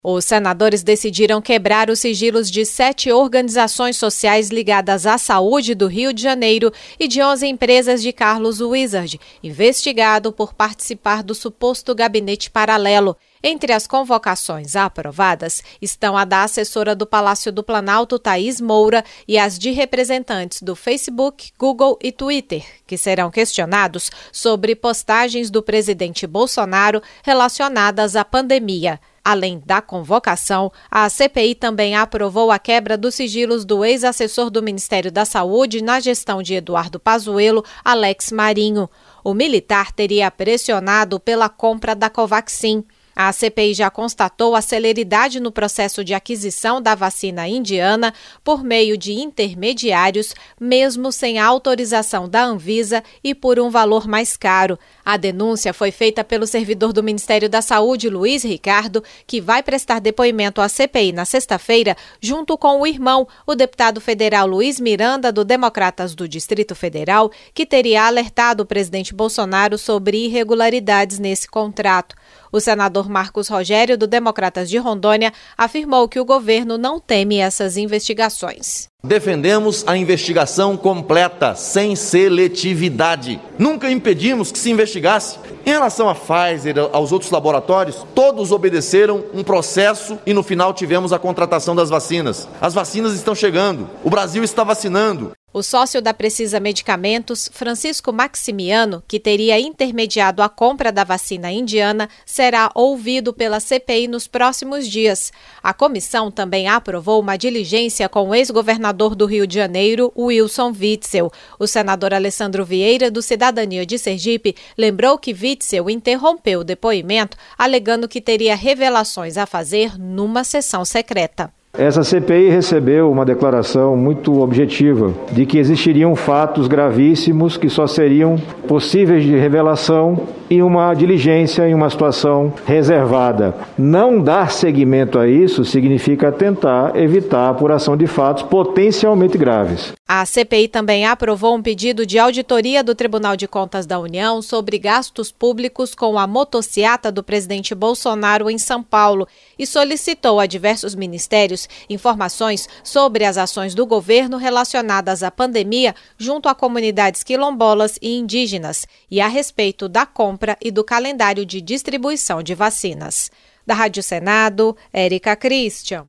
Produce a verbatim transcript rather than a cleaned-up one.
Os senadores decidiram quebrar os sigilos de sete organizações sociais ligadas à saúde do Rio de Janeiro e de onze empresas de Carlos Wizard, investigado por participar do suposto gabinete paralelo. Entre as convocações aprovadas estão a da assessora do Palácio do Planalto, Thaís Moura, e as de representantes do Facebook, Google e Twitter, que serão questionados sobre postagens do presidente Bolsonaro relacionadas à pandemia. Além da convocação, a C P I também aprovou a quebra dos sigilos do ex-assessor do Ministério da Saúde na gestão de Eduardo Pazuello, Alex Marinho. O militar teria pressionado pela compra da Covaxin. A C P I já constatou a celeridade no processo de aquisição da vacina indiana por meio de intermediários, mesmo sem a autorização da Anvisa e por um valor mais caro. A denúncia foi feita pelo servidor do Ministério da Saúde, Luiz Ricardo, que vai prestar depoimento à C P I na sexta-feira, junto com o irmão, o deputado federal Luiz Miranda, do Democratas do Distrito Federal, que teria alertado o presidente Bolsonaro sobre irregularidades nesse contrato. O senador Marcos Rogério, do Democratas de Rondônia, afirmou que o governo não teme essas investigações. Defendemos a investigação completa, sem seletividade. Nunca impedimos que se investigasse. Em relação à Pfizer, aos outros laboratórios, todos obedeceram um processo e no final tivemos a contratação das vacinas. As vacinas estão chegando, o Brasil está vacinando. O sócio da Precisa Medicamentos, Francisco Maximiano, que teria intermediado a compra da vacina indiana, será ouvido pela C P I nos próximos dias. A comissão também aprovou uma diligência com o ex-governador do Rio de Janeiro, Wilson Witzel. O senador Alessandro Vieira, do Cidadania de Sergipe, lembrou que Witzel interrompeu o depoimento, alegando que teria revelações a fazer numa sessão secreta. Essa C P I recebeu uma declaração muito objetiva de que existiriam fatos gravíssimos que só seriam possíveis de revelação em uma diligência, em uma situação reservada. Não dar seguimento a isso significa tentar evitar a apuração de fatos potencialmente graves. A C P I também aprovou um pedido de auditoria do Tribunal de Contas da União sobre gastos públicos com a motociata do presidente Bolsonaro em São Paulo e solicitou a diversos ministérios informações sobre as ações do governo relacionadas à pandemia junto a comunidades quilombolas e indígenas e a respeito da compra e do calendário de distribuição de vacinas. Da Rádio Senado, Érica Christian.